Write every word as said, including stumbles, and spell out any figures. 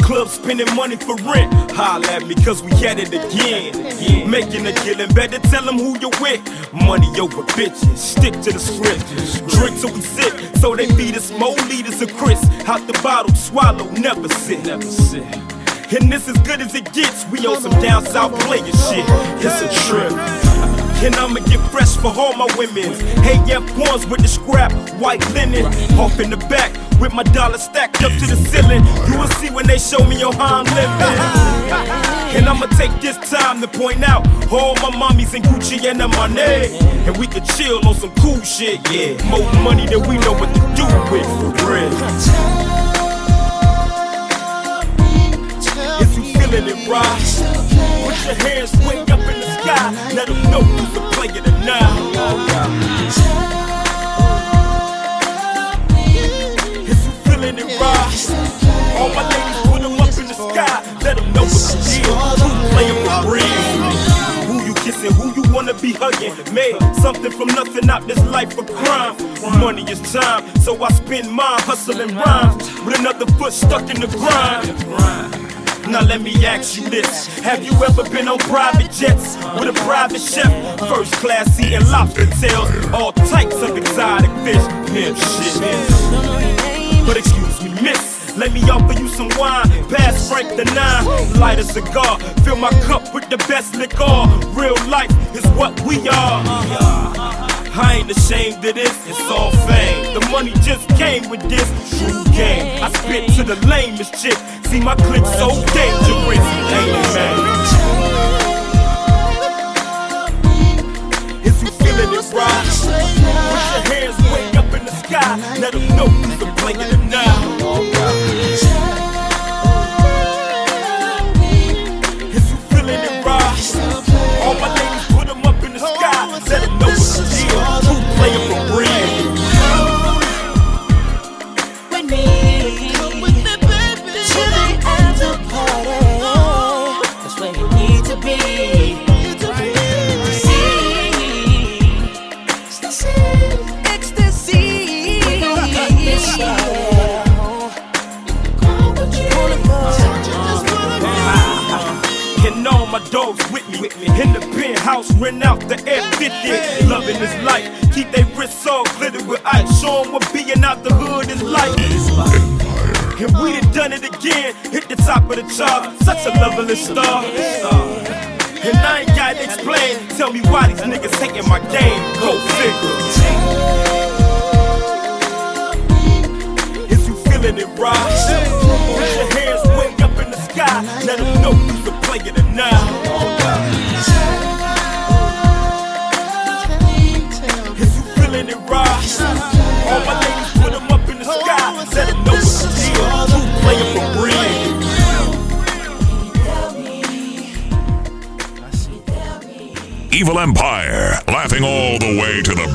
club spending money for rent. Holla at me cause we at it again. Making a killing, better tell them who you with. Money over bitches, stick to the script. Drink till we sick, so they feed us more liters of Chris. Out the bottle, swallow, never sit. Never sit. And this as good as it gets, we on some down south player shit. It's a trip. And I'ma get fresh for all my women. Hey, F ones with the scrap, white linen. Off in the back with my dollar stacked up to the ceiling. You will see when they show me your how I'm living. And I'ma take this time to point out all my mommies in Gucci and the money. And we can chill on some cool shit, yeah. More money than we know what to do with, for real. If you feeling it right, put your hands way up in the sky. Let them know who's the player tonight. If you feeling it right, all my ladies put them up in the sky. Let them know what's the deal. Who playing for real? Who you kissing? Who you wanna be hugging? Made something from nothing out this life of crime. Money is time, so I spend mine hustling rhymes with another foot stuck in the grind. Now let me ask you this. Have you ever been on private jets with a private chef? First class eating lobster tails, all types of exotic fish. Pimp shit. But excuse me, miss, let me offer you some wine. Pass Frank the nine, light a cigar. Fill my cup with the best liquor. Real life is what we are. I ain't ashamed of this, it's all fame. The money just came with this true game. I spit to the lamest chick. See my click so dangerous, ain't it, man? If you feeling it right, put your hands way up in the sky. Let them know who's the player tonight. If you feeling it right, all my ladies put them up in the sky. Let them know what's the deal. Who playing for real? With me, come with me, baby, to the end of party. That's where you need to be. Ecstasy, ecstasy. And all my dogs with me, in the penthouse, rent out the F fifty. Loving this life, keep they wrists all glittered with ice. Show 'em what being out the hood is like. And we done done it again, hit the top of the chart. Such a lovely star. And I ain't gotta explain, tell me why these niggas hating my game. Go figure. If you feeling it right, put your hands way up in the sky. Let them know who's the player tonight. If you feeling it right, all my ladies put them up in the sky. Let them know what's the deal. Who playing for real? Evil Empire, laughing all the way to the